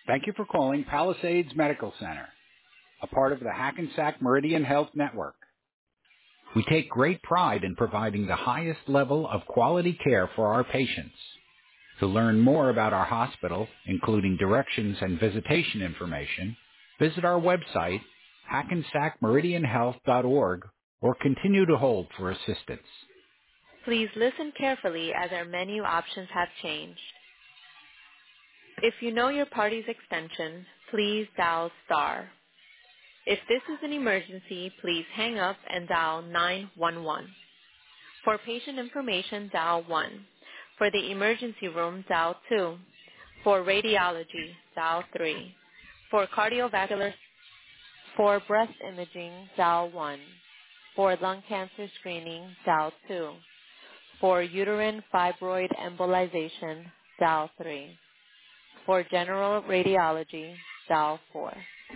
Thank you for calling Palisades Medical Center, a part of the Hackensack Meridian Health Network. We take great pride in providing the highest level of quality care for our patients. To learn more about our hospital, including directions and visitation information, visit our website, hackensackmeridianhealth.org, or continue to hold for assistance. Please listen carefully as our menu options have changed. If you know your party's extension, please dial star. If this is an emergency, please hang up and dial 911. For patient information, dial 1. For the emergency room, dial 2. For radiology, dial 3. For cardiovascular, for breast imaging, dial 1. For lung cancer screening, dial 2. For uterine fibroid embolization, dial 3. For general radiology, dial 4.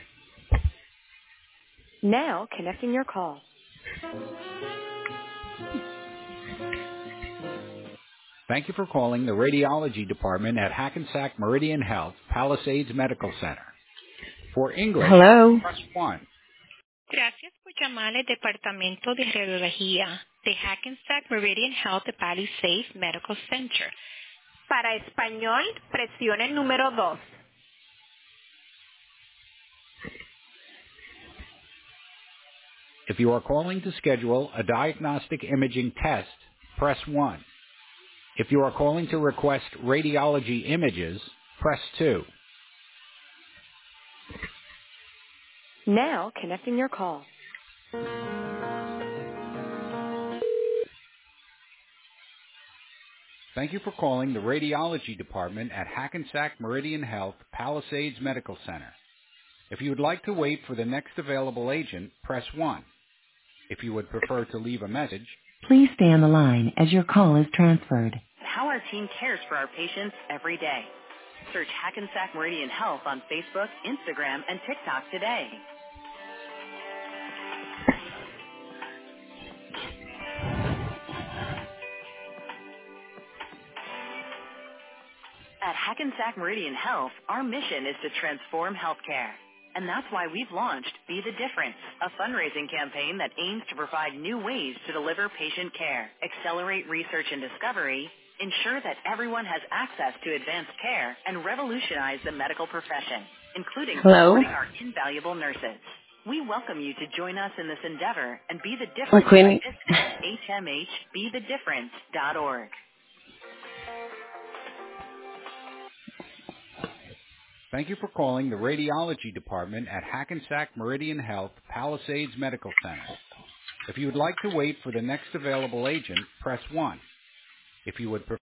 Now connecting your call. Thank you for calling the Radiology Department at Hackensack Meridian Health, Palisades Medical Center. For English, Hello. press 1. Gracias por llamar al Departamento de Radiología de Hackensack Meridian Health de Palisades Medical Center. Para español, presione el número 2. If you are calling to schedule a diagnostic imaging test, press 1. If you are calling to request radiology images, press 2. Now connecting your call. Thank you for calling the Radiology Department at Hackensack Meridian Health, Palisades Medical Center. If you would like to wait for the next available agent, press 1. If you would prefer to leave a message, please stay on the line as your call is transferred. How our team cares for our patients every day. Search Hackensack Meridian Health on Facebook, Instagram, and TikTok today. At Hackensack Meridian Health, our mission is to transform healthcare. And that's why we've launched Be the Difference, a fundraising campaign that aims to provide new ways to deliver patient care, accelerate research and discovery, ensure that everyone has access to advanced care, and revolutionize the medical profession, including supporting our invaluable nurses. We welcome you to join us in this endeavor and be the difference by visiting hmhbethedifference.org. thank you for calling the Radiology Department at Hackensack Meridian Health, Palisades Medical Center. If you would like to wait for the next available agent, press 1. If you would prefer